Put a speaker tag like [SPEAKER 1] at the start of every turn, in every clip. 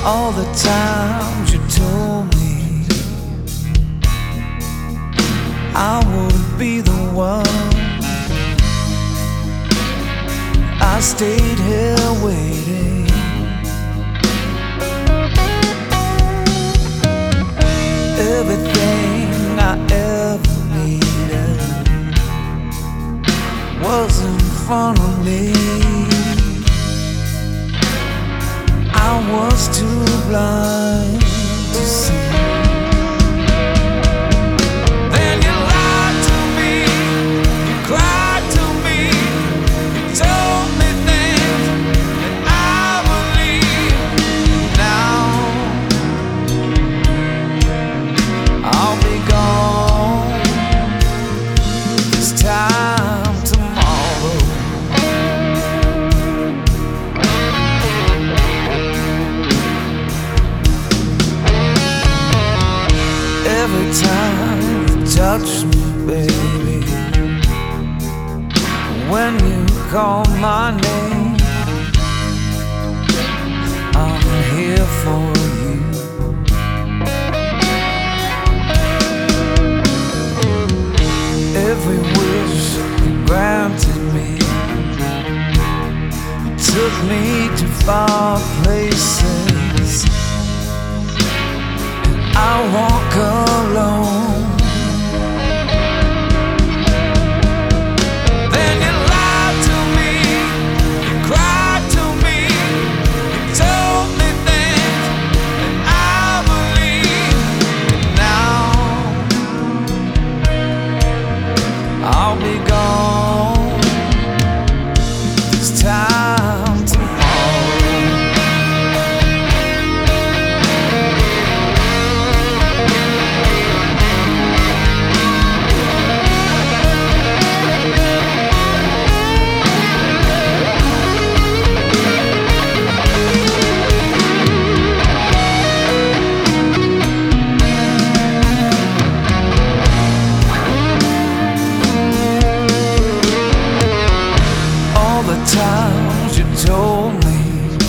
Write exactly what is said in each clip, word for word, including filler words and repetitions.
[SPEAKER 1] All the times you told me I would be the one, I stayed here waiting. Everything I ever needed was in front of me. I was too blind to see. Then you lied to me, you cried to me, you told me things that I believe. Now I'll be gone this time tomorrow. Every time you touch me, baby, when you call my name, I'm here for you. Every wish you granted me, you took me to far places. I walk alone. Then you lied to me, you cried to me, you told me things that I believe. And now I'll be gone this time tomorrow. Times you told me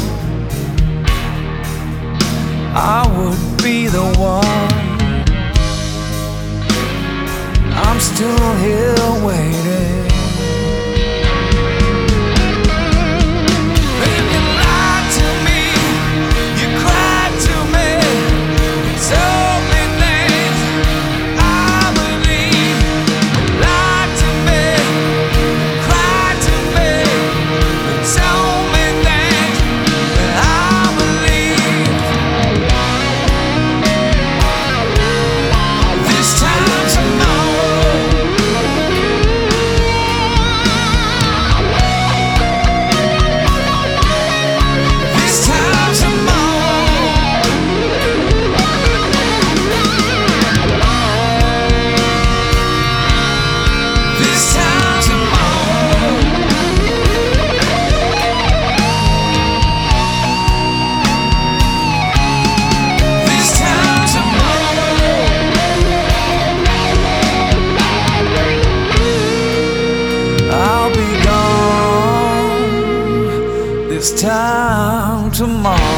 [SPEAKER 1] I would be the one, I'm still here waiting. Then you lied to me, you cried to me, you told me things I believe. You lied to me, you cried to me, tell me things that I believe. This time tomorrow, this time tomorrow, this time tomorrow. This time tomorrow, I'll be gone this time tomorrow.